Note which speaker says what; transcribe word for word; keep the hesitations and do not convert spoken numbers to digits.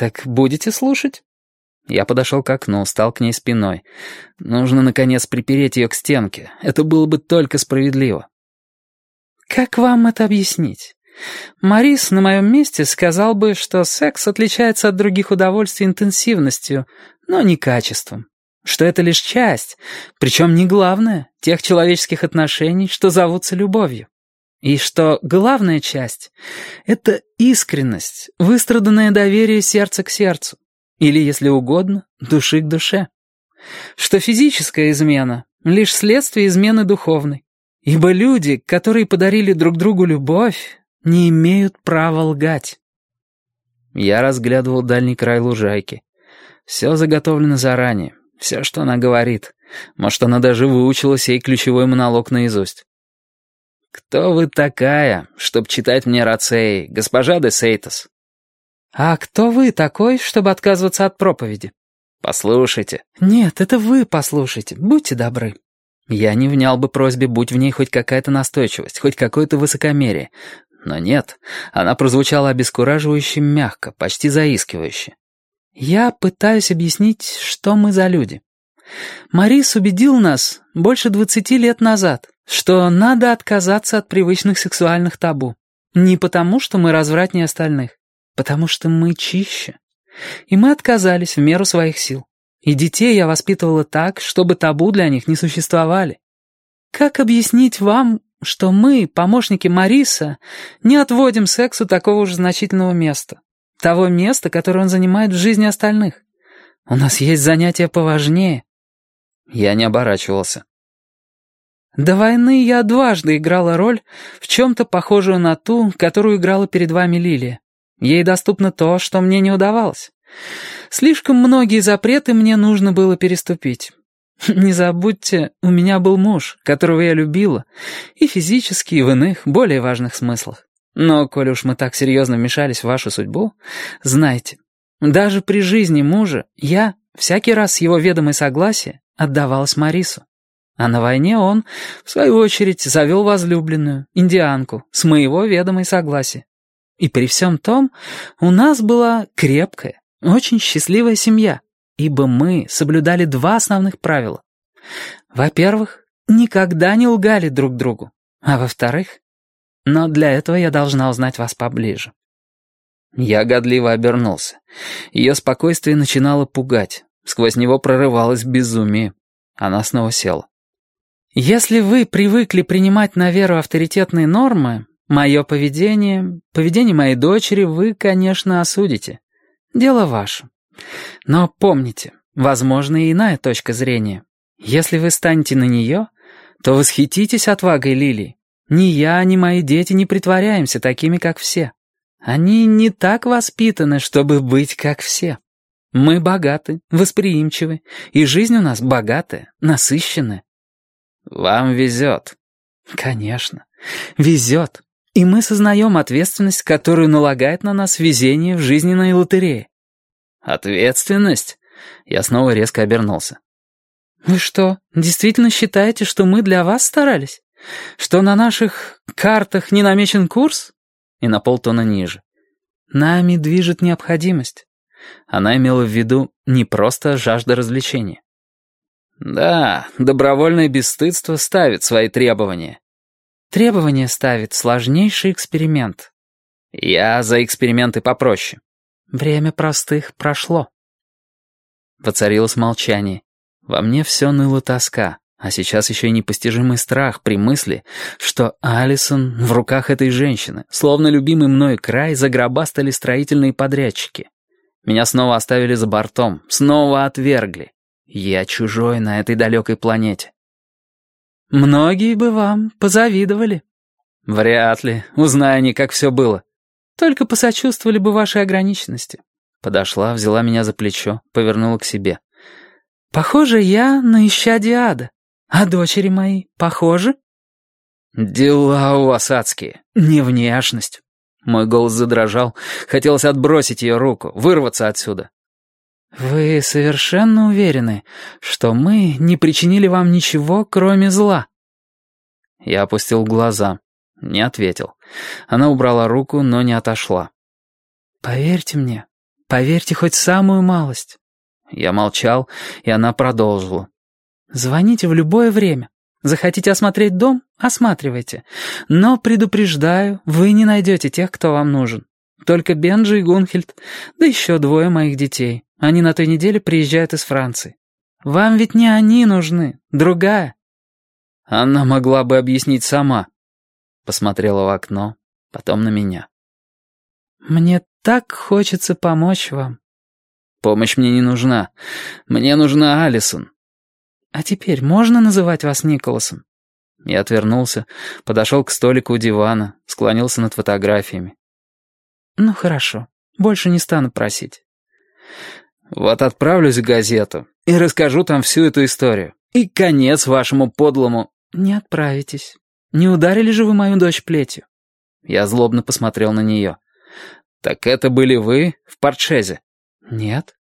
Speaker 1: Так будете слушать?» Я подошел к окну, стал к ней спиной. Нужно, наконец, припереть ее к стенке. Это было бы только справедливо. «Как вам это объяснить? Морис на моем месте сказал бы, что секс отличается от других удовольствий интенсивностью, но не качеством. Что это лишь часть, причем не главная, тех человеческих отношений, что зовутся любовью. И что главная часть — это искренность, выстраданное доверие сердца к сердцу. Или, если угодно, души к душе. Что физическая измена — лишь следствие измены духовной. Ибо люди, которые подарили друг другу любовь, не имеют права лгать. Я разглядывал дальний край лужайки. Все заготовлено заранее, все, что она говорит. Может, она даже выучила сей ключевой монолог наизусть. «Кто вы такая, чтоб читать мне рацеи, госпожа де Сейтос?» «А кто вы такой, чтобы отказываться от проповеди?» «Послушайте». «Нет, это вы послушайте, будьте добры». Я не внял бы просьбе, будь в ней хоть какая-то настойчивость, хоть какое-то высокомерие. Но нет, она прозвучала обескураживающе мягко, почти заискивающе. «Я пытаюсь объяснить, что мы за люди. Морис убедил нас больше двадцати лет назад, что надо отказаться от привычных сексуальных табу. Не потому, что мы развратнее остальных, потому что мы чище. И мы отказались в меру своих сил. И детей я воспитывала так, чтобы табу для них не существовали. Как объяснить вам, что мы, помощники Мориса, не отводим сексу такого же значительного места? Того места, которое он занимает в жизни остальных. У нас есть занятия поважнее». Я не оборачивался. «До войны я дважды играла роль, в чем-то похожую на ту, которую играла перед вами Лилия. Ей доступно то, что мне не удавалось. Слишком многие запреты мне нужно было переступить. Не забудьте, у меня был муж, которого я любила, и физически, и в иных, более важных смыслах. Но, коль уж мы так серьезно вмешались в вашу судьбу, знайте, даже при жизни мужа я, всякий раз с его ведомой согласия, отдавалась Морису. А на войне он, в свою очередь, завел возлюбленную, индианку, с моего ведомой согласия. И при всем том, у нас была крепкая, очень счастливая семья, ибо мы соблюдали два основных правила. Во-первых, никогда не лгали друг другу, а во-вторых, но для этого я должна узнать вас поближе». Я годливо обернулся. Ее спокойствие начинало пугать, сквозь него прорывалось безумие. Она снова села. «Если вы привыкли принимать на веру авторитетные нормы, мое поведение, поведение моей дочери вы, конечно, осудите. Дело ваше. Но помните, возможна и иная точка зрения. Если вы станете на нее, то восхититесь отвагой Лилии. Ни я, ни мои дети не притворяемся такими, как все. Они не так воспитаны, чтобы быть как все. Мы богаты, восприимчивы, и жизнь у нас богатая, насыщенная». «Вам везет». «Конечно, везет. И мы сознаем ответственность, которую налагает на нас везение в жизненной лотерее». «Ответственность?» Я снова резко обернулся. «Вы что, действительно считаете, что мы для вас старались? Что на наших картах не намечен курс?» И на полтона ниже. «Нами движет необходимость». Она имела в виду не просто жажда развлечения. «Да, добровольное бесстыдство ставит свои требования». «Требования ставит сложнейший эксперимент». «Я за эксперименты попроще». «Время простых прошло». Воцарилось молчание. Во мне все ныло тоска, а сейчас еще и непостижимый страх при мысли, что Алисон в руках этой женщины, словно любимый мною край, загробастали строительные подрядчики. Меня снова оставили за бортом, снова отвергли. Я чужой на этой далекой планете. «Многие бы вам позавидовали». «Вряд ли, узная они, как все было. Только посочувствовали бы вашей ограниченности». Подошла, взяла меня за плечо, повернула к себе. «Похоже я на исчадие ада. А дочери мои похожи?» «Дела у вас адские, не внешность». Мой голос задрожал, хотелось отбросить ее руку, вырваться отсюда. «Вы совершенно уверены, что мы не причинили вам ничего, кроме зла?» Я опустил глаза, не ответил. Она убрала руку, но не отошла. «Поверьте мне, Поверьте хоть самую малость». Я молчал, и она продолжила. «Звоните в любое время. Захотите осмотреть дом? Осматривайте. Но, предупреждаю, вы не найдете тех, кто вам нужен. Только Бенджи и Гунхельд, да еще двое моих детей. Они на той неделе приезжают из Франции. Вам ведь не они нужны, другая». Она могла бы объяснить сама. Посмотрела в окно, потом на меня. «Мне так хочется помочь вам». «Помощь мне не нужна. Мне нужна Алисон». «А теперь можно называть вас Николасом?» Я отвернулся, подошел к столику у дивана, склонился над фотографиями. «Ну хорошо, больше не стану просить». «Вот отправлюсь в газету и расскажу там всю эту историю. И конец вашему подлому...» «Не отправитесь. Не ударили же вы мою дочь плетью?» Я злобно посмотрел на нее. «Так это были вы в портшезе?» «Нет».